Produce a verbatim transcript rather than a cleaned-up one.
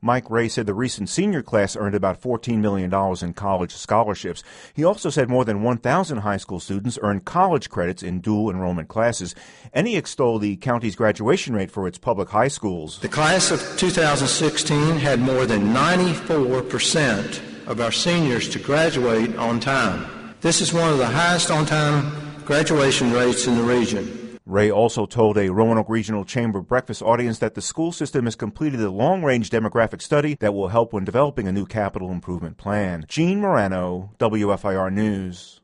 Mike Ray said the recent senior class earned about fourteen million dollars in college scholarships. He also said more than one thousand high school students earned college credits in dual enrollment classes, and he extolled the county's graduation rate for its public high schools. The class of two thousand sixteen had more than ninety-four percent of our seniors to graduate on time. This is one of the highest on-time graduation rates in the region. Ray also told a Roanoke Regional Chamber breakfast audience that the school system has completed a long-range demographic study that will help when developing a new capital improvement plan. Gene Morano, W F I R News.